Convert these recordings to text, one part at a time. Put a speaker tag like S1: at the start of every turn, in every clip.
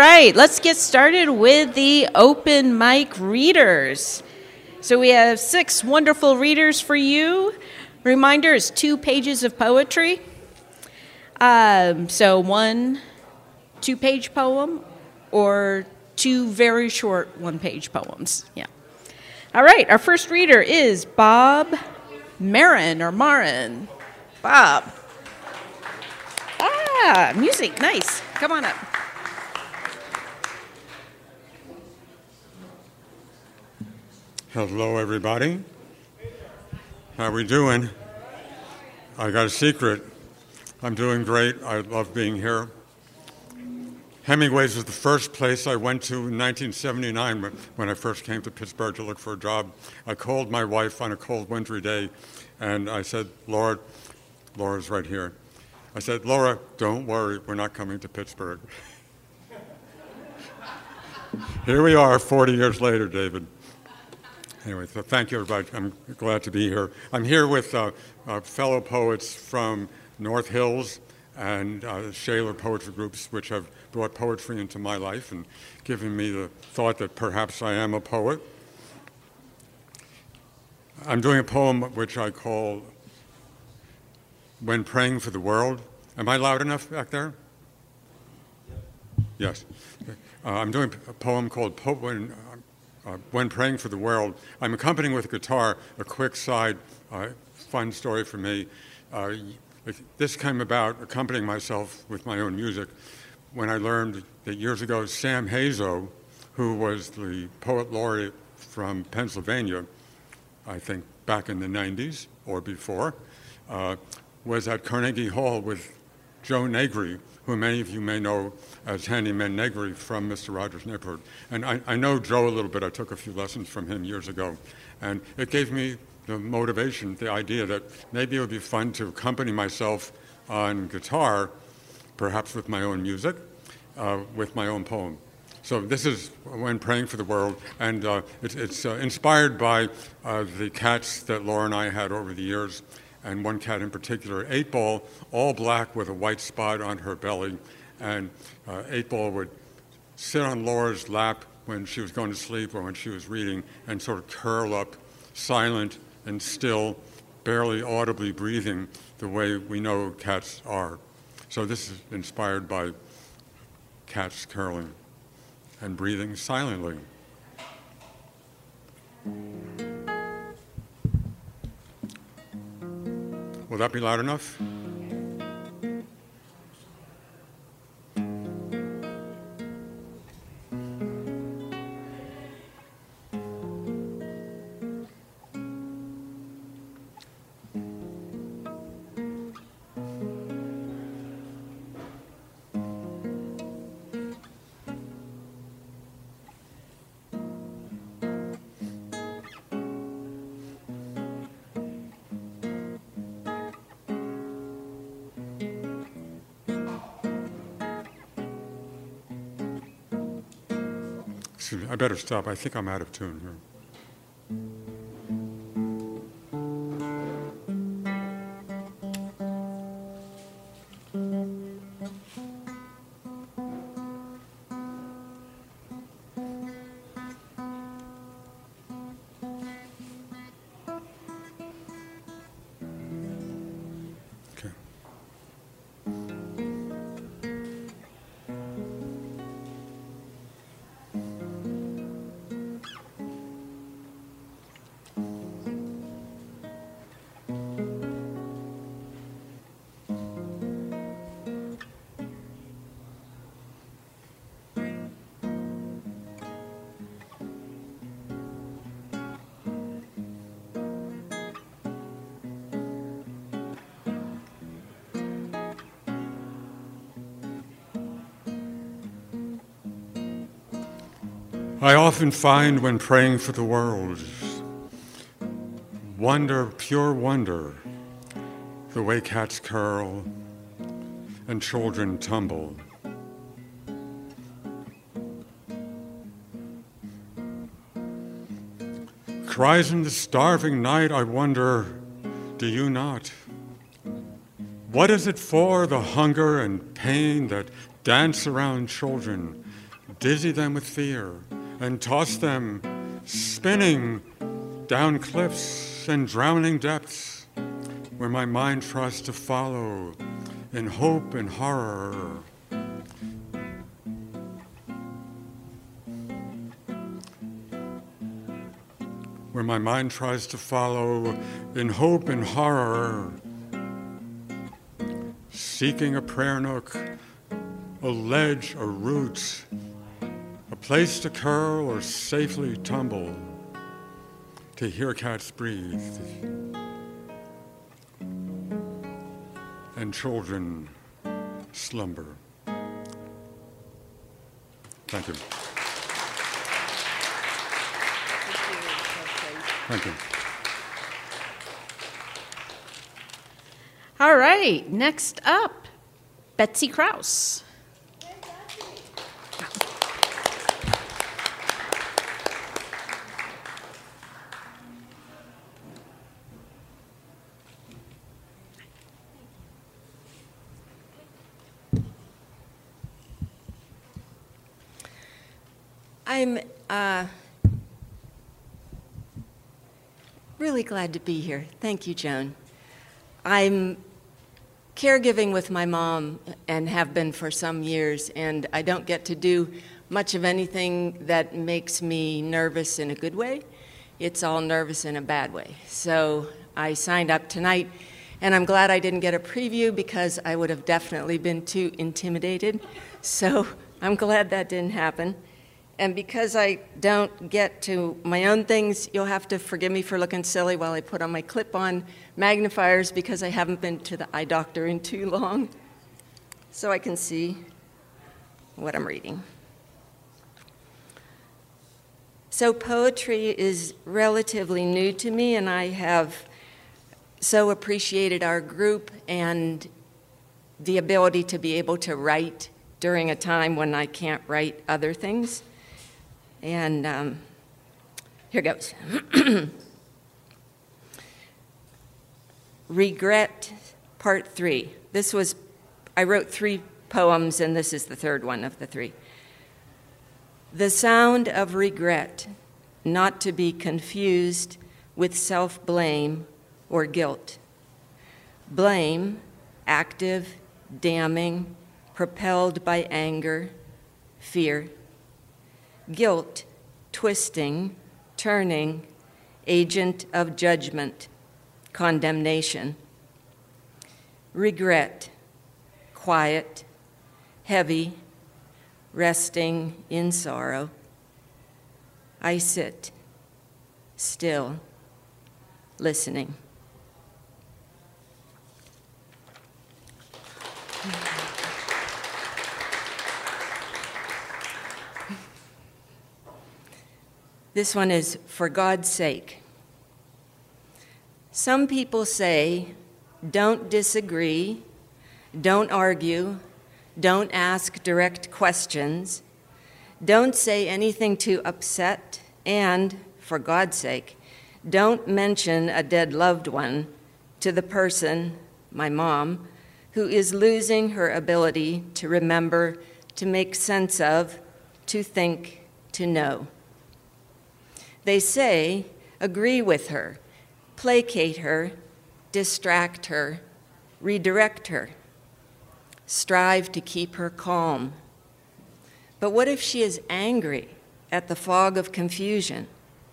S1: right, let's get started with the open mic readers. So we have 6 wonderful readers for you. Reminder is 2 pages of poetry. So 1 2-page poem or 2 very short 1-page poems. Yeah. All right, our first reader is Bob Marin. Bob. Music, nice. Come on up.
S2: Hello, everybody. How we doing? I got a secret. I'm doing great. I love being here. Hemingway's was the first place I went to in 1979 when I first came to Pittsburgh to look for a job. I called my wife on a cold, wintry day, and I said, Laura's right here. I said, Laura, don't worry, we're not coming to Pittsburgh. Here we are 40 years later, David. Anyway, so thank you, everybody. I'm glad to be here. I'm here with fellow poets from North Hills and Shaler poetry groups, which have brought poetry into my life and given me the thought that perhaps I am a poet. I'm doing a poem which I call When Praying for the World. Am I loud enough back there? Yes. I'm doing a poem called When Praying for the World. I'm accompanying with guitar. A quick side fun story for me. This came about accompanying myself with my own music when I learned that years ago Sam Hazo, who was the poet laureate from Pennsylvania, I think back in the 90s or before, was at Carnegie Hall with Joe Negri, who many of you may know as Handyman Negri from Mr. Rogers' Neighborhood. And I know Joe a little bit. I took a few lessons from him years ago. And it gave me the motivation, the idea that maybe it would be fun to accompany myself on guitar, perhaps with my own music, with my own poem. So this is When Praying for the World, and it's inspired by the cats that Laura and I had over the years, and one cat in particular, 8-Ball, all black with a white spot on her belly, and 8-Ball would sit on Laura's lap when she was going to sleep or when she was reading and sort of curl up, silent and still, barely audibly breathing the way we know cats are. So this is inspired by cats curling and breathing silently. Will that be loud enough? I better stop. I think I'm out of tune here. I often find when praying for the world, wonder, pure wonder, the way cats curl and children tumble. Cries in the starving night, I wonder, do you not? What is it for, the hunger and pain that dance around children dizzy them with fear, and toss them spinning down cliffs and drowning depths where my mind tries to follow in hope and horror. Where my mind tries to follow in hope and horror, seeking a prayer nook, a ledge, a root, a place to curl or safely tumble, to hear cats breathe, and children slumber. Thank you. Thank you.
S1: All right, next up, Betsy Krause.
S3: I'm really glad to be here. Thank you, Joan. I'm caregiving with my mom and have been for some years, and I don't get to do much of anything that makes me nervous in a good way. It's all nervous in a bad way. So I signed up tonight, and I'm glad I didn't get a preview because I would have definitely been too intimidated. So I'm glad that didn't happen. And because I don't get to my own things, you'll have to forgive me for looking silly while I put on my clip-on magnifiers because I haven't been to the eye doctor in too long, so I can see what I'm reading. So poetry is relatively new to me, and I have so appreciated our group and the ability to be able to write during a time when I can't write other things. And here goes. Regret, Part 3. I wrote 3 poems, and this is the third one of the 3. The sound of regret, not to be confused with self-blame or guilt. Blame, active, damning, propelled by anger, fear. Guilt, twisting, turning, agent of judgment, condemnation. Regret, quiet, heavy, resting in sorrow. I sit, still, listening. This one is For God's Sake. Some people say, don't disagree, don't argue, don't ask direct questions, don't say anything to upset, and, for God's sake, don't mention a dead loved one to the person, my mom, who is losing her ability to remember, to make sense of, to think, to know. They say, agree with her, placate her, distract her, redirect her, strive to keep her calm. But what if she is angry at the fog of confusion?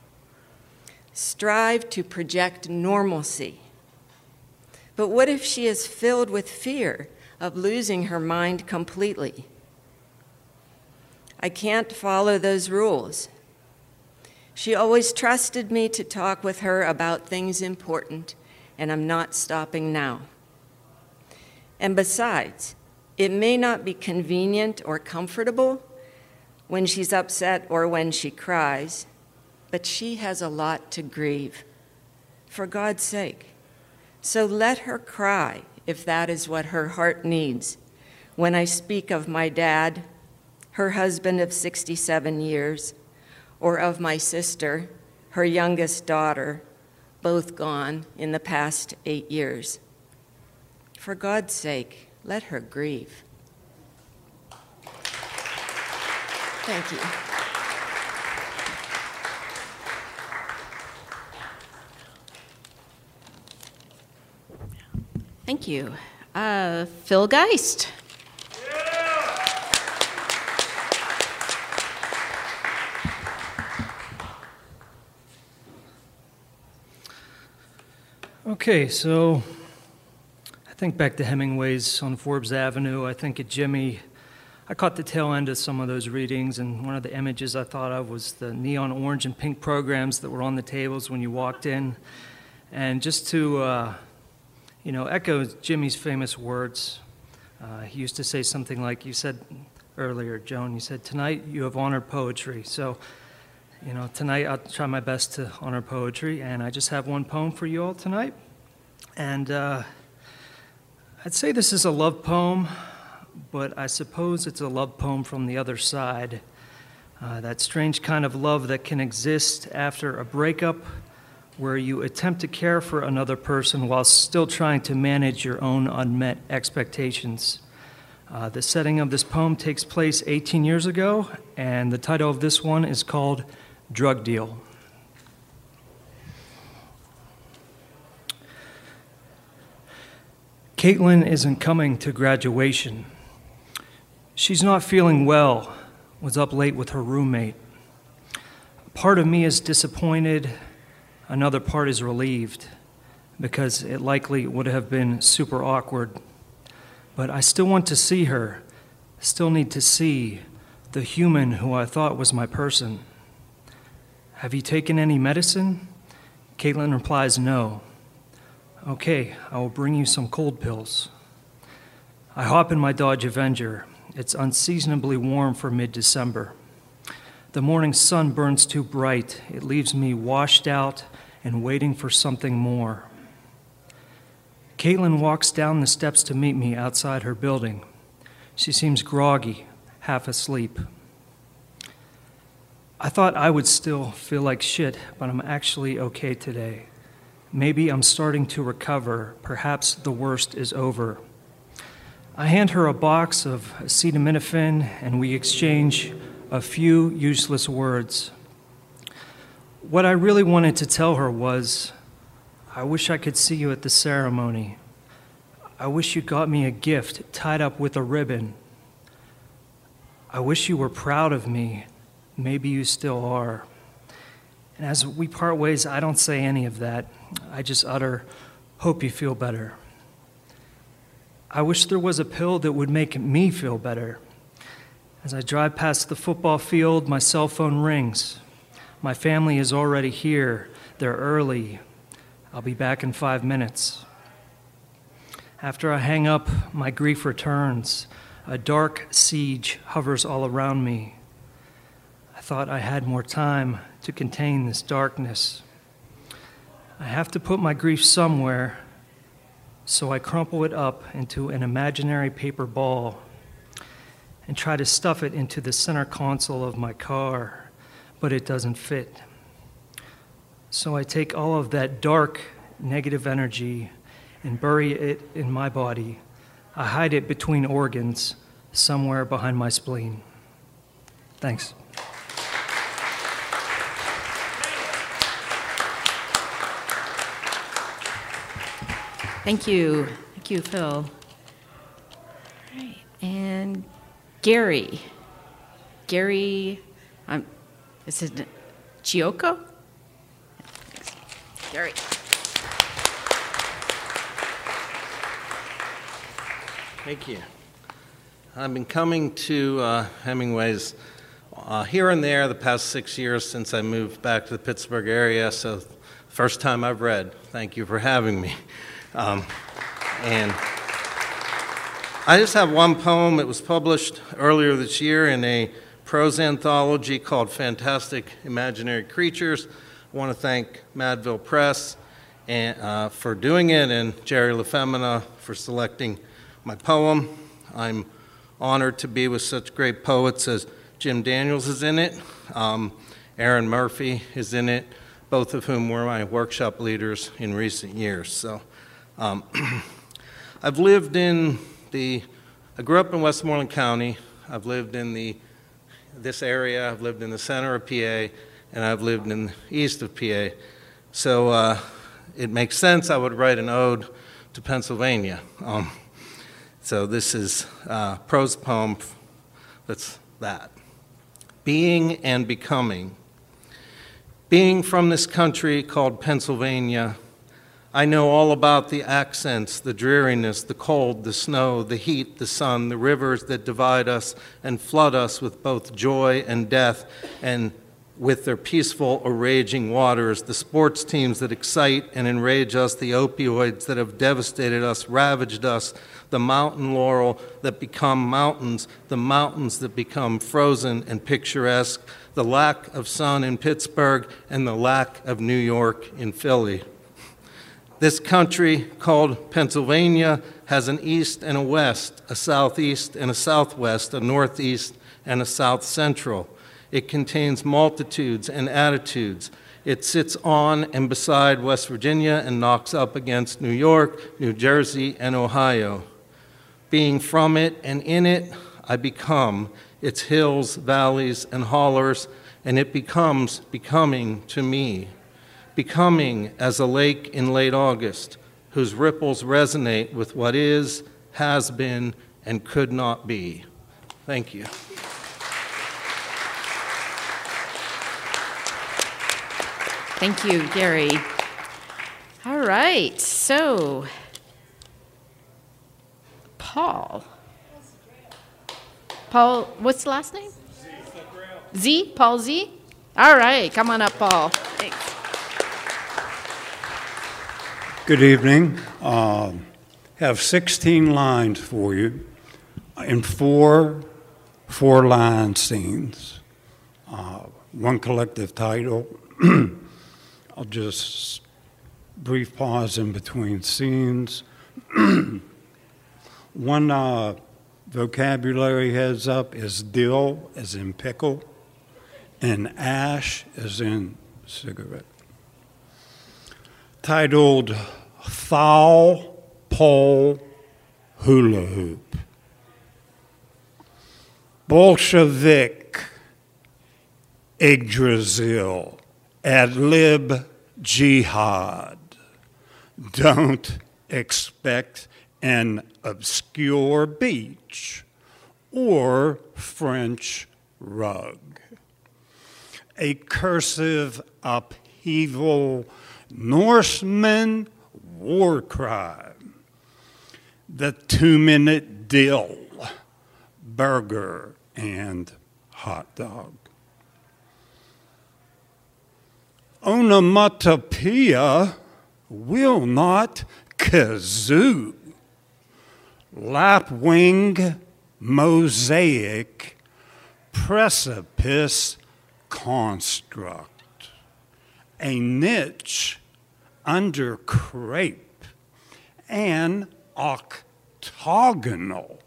S3: Strive to project normalcy. But what if she is filled with fear of losing her mind completely? I can't follow those rules. She always trusted me to talk with her about things important, and I'm not stopping now. And besides, it may not be convenient or comfortable when she's upset or when she cries, but she has a lot to grieve, for God's sake. So let her cry if that is what her heart needs. When I speak of my dad, her husband of 67 years, or of my sister, her youngest daughter, both gone in the past 8 years. For God's sake, let her grieve. Thank you.
S1: Thank you. Phil Geist.
S4: Okay, so I think back to Hemingway's on Forbes Avenue. I think at Jimmy, I caught the tail end of some of those readings, and one of the images I thought of was the neon orange and pink programs that were on the tables when you walked in. And just to, echo Jimmy's famous words, he used to say something like, you said earlier, Joan, you said, tonight you have honored poetry. So, tonight I'll try my best to honor poetry, and I just have one poem for you all tonight. And I'd say this is a love poem, but I suppose it's a love poem from the other side. That strange kind of love that can exist after a breakup, where you attempt to care for another person while still trying to manage your own unmet expectations. The setting of this poem takes place 18 years ago, and the title of this one is called Drug Deal. Caitlin isn't coming to graduation. She's not feeling well, was up late with her roommate. Part of me is disappointed, another part is relieved, because it likely would have been super awkward. But I still want to see her, still need to see the human who I thought was my person. Have you taken any medicine? Caitlin replies, no. Okay, I will bring you some cold pills. I hop in my Dodge Avenger. It's unseasonably warm for mid-December. The morning sun burns too bright. It leaves me washed out and waiting for something more. Caitlin walks down the steps to meet me outside her building. She seems groggy, half asleep. I thought I would still feel like shit, but I'm actually okay today. Maybe I'm starting to recover. Perhaps the worst is over. I hand her a box of acetaminophen, and we exchange a few useless words. What I really wanted to tell her was, I wish I could see you at the ceremony. I wish you got me a gift tied up with a ribbon. I wish you were proud of me. Maybe you still are. And as we part ways, I don't say any of that. I just utter, hope you feel better. I wish there was a pill that would make me feel better. As I drive past the football field, my cell phone rings. My family is already here. They're early. I'll be back in 5 minutes. After I hang up, my grief returns. A dark siege hovers all around me. I thought I had more time to contain this darkness. I have to put my grief somewhere, so I crumple it up into an imaginary paper ball and try to stuff it into the center console of my car, but it doesn't fit. So I take all of that dark, negative energy and bury it in my body. I hide it between organs, somewhere behind my spleen. Thanks.
S1: Thank you. Thank you, Phil. All right. And Gary. Gary, is it Chioco? Gary.
S5: Thank you. I've been coming to Hemingway's here and there the past 6 years since I moved back to the Pittsburgh area, so first time I've read. Thank you for having me. And I just have one poem. It was published earlier this year in a prose anthology called Fantastic Imaginary Creatures. I want to thank Madville Press for doing it, and Jerry LaFemina for selecting my poem. I'm honored to be with such great poets as Jim Daniels is in it, Aaron Murphy is in it, both of whom were my workshop leaders in recent years. So I've lived I grew up in Westmoreland County. I've lived in the this area. I've lived in the center of PA, and I've lived in the east of PA. So it makes sense I would write an ode to Pennsylvania. So this is a prose poem that's that. Being and becoming. Being from this country called Pennsylvania, I know all about the accents, the dreariness, the cold, the snow, the heat, the sun, the rivers that divide us and flood us with both joy and death, and with their peaceful or raging waters, the sports teams that excite and enrage us, the opioids that have devastated us, ravaged us, the mountain laurel that become mountains, the mountains that become frozen and picturesque, the lack of sun in Pittsburgh, and the lack of New York in Philly. This country called Pennsylvania has an east and a west, a southeast and a southwest, a northeast and a south central. It contains multitudes and attitudes. It sits on and beside West Virginia and knocks up against New York, New Jersey, and Ohio. Being from it and in it, I become its hills, valleys, and hollers, and it becomes becoming to me. Becoming as a lake in late August, whose ripples resonate with what is, has been, and could not be. Thank you.
S1: Thank you, Gary. All right, so Paul, what's the last name? Z? Paul Z? All right, come on up, Paul. Thanks.
S6: Good evening. Have 16 lines for you in four-line scenes. One collective title. I'll just brief pause in between scenes. One vocabulary heads up is dill, as in pickle, and ash, as in cigarette. Titled Foul Pole Hula Hoop. Bolshevik Yggdrasil ad lib jihad. Don't expect an obscure beach or French rug. A cursive upheaval, Norseman war cry. The 2-minute dill, burger, and hot dog. Onomatopoeia will not kazoo. Lapwing mosaic precipice construct. A niche under crepe. An octagonal.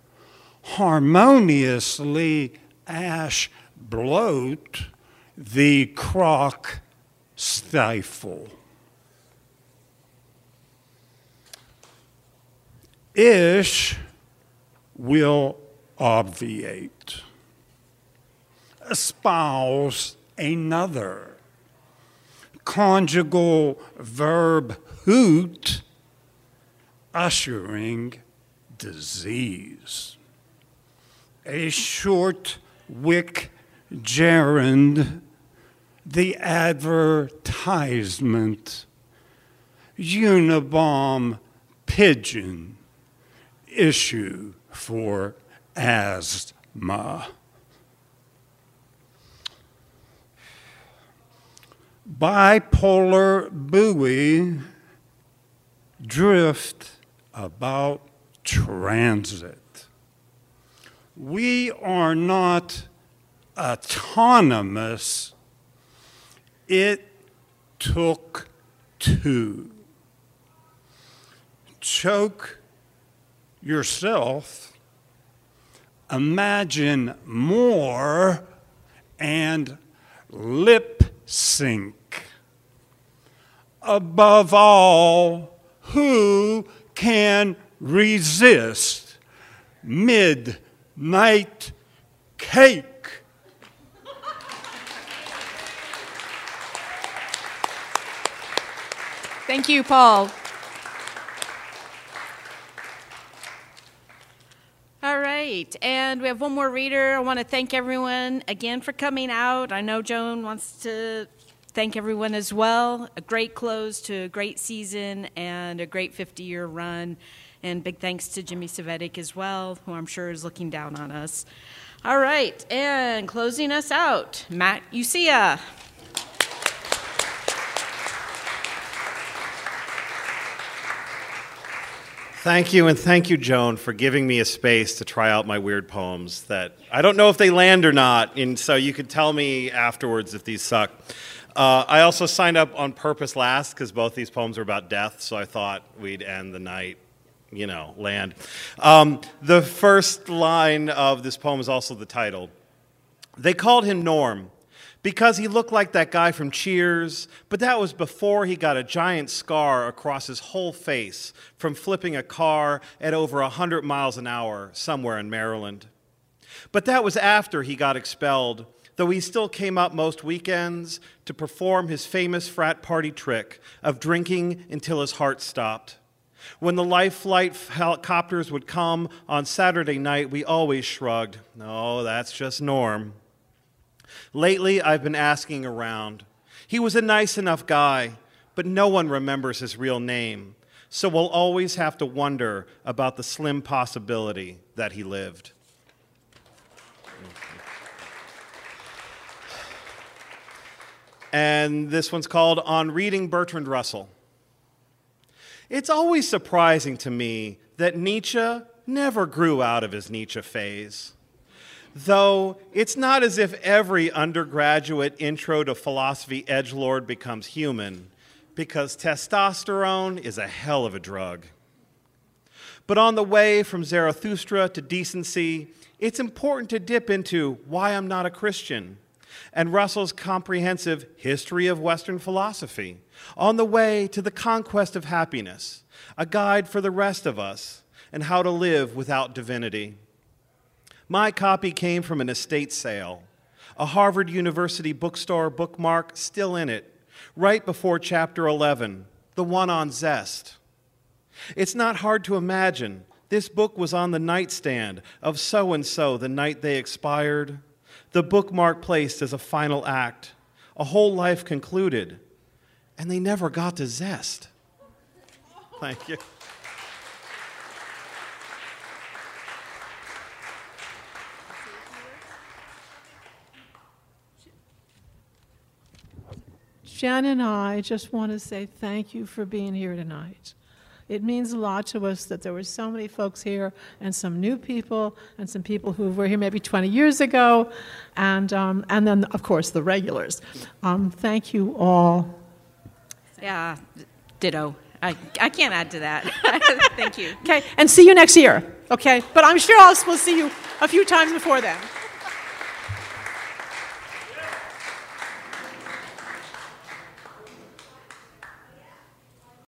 S6: Harmoniously ash bloat the crock stifle. Ish will obviate. Espouse another. Conjugal verb hoot, ushering disease. A short wick gerund, the advertisement. Unabomb pigeon, issue for asthma. Bipolar buoy, drift about transit. We are not autonomous. It took two. Choke yourself, imagine more, and lip sync. Above all, who can resist midnight cake
S7: Thank you, Paul.
S1: All right, and we have one more reader. I want to thank everyone again for coming out. I know Joan wants to thank everyone as well. A great close to a great season and a great 50-year run. And big thanks to Jimmy Savetic as well, who I'm sure is looking down on us. All right, and closing us out, Matt Ucia.
S8: Thank you, and thank you, Joan, for giving me a space to try out my weird poems that I don't know if they land or not, and so you could tell me afterwards if these suck. I also signed up on purpose last because both these poems are about death, so I thought we'd end the night, land. The first line of this poem is also the title. They called him Norm because he looked like that guy from Cheers, but that was before he got a giant scar across his whole face from flipping a car at over 100 miles an hour somewhere in Maryland. But that was after he got expelled, though he still came up most weekends to perform his famous frat party trick of drinking until his heart stopped. When the Life Flight helicopters would come on Saturday night, we always shrugged. No, that's just Norm. Lately, I've been asking around. He was a nice enough guy, but no one remembers his real name, so we'll always have to wonder about the slim possibility that he lived. And this one's called On Reading Bertrand Russell. It's always surprising to me that Nietzsche never grew out of his Nietzsche phase. Though it's not as if every undergraduate intro to philosophy edgelord becomes human, because testosterone is a hell of a drug. But on the way from Zarathustra to decency, it's important to dip into Why I'm Not a Christian and Russell's comprehensive History of Western Philosophy, on the way to The Conquest of Happiness, a guide for the rest of us, and how to live without divinity. My copy came from an estate sale, a Harvard University bookstore bookmark still in it, right before Chapter 11, the one on zest. It's not hard to imagine this book was on the nightstand of so-and-so the night they expired, the bookmark placed as a final act, a whole life concluded, and they never got to zest. Thank you.
S9: Jen and I just want to say thank you for being here tonight. It means a lot to us that there were so many folks here and some new people and some people who were here maybe 20 years ago and then, of course, the regulars. Thank you all.
S1: Yeah, ditto. I can't add to that. Thank you.
S9: Okay, and see you next year, okay? But I'm sure we'll see you a few times before then.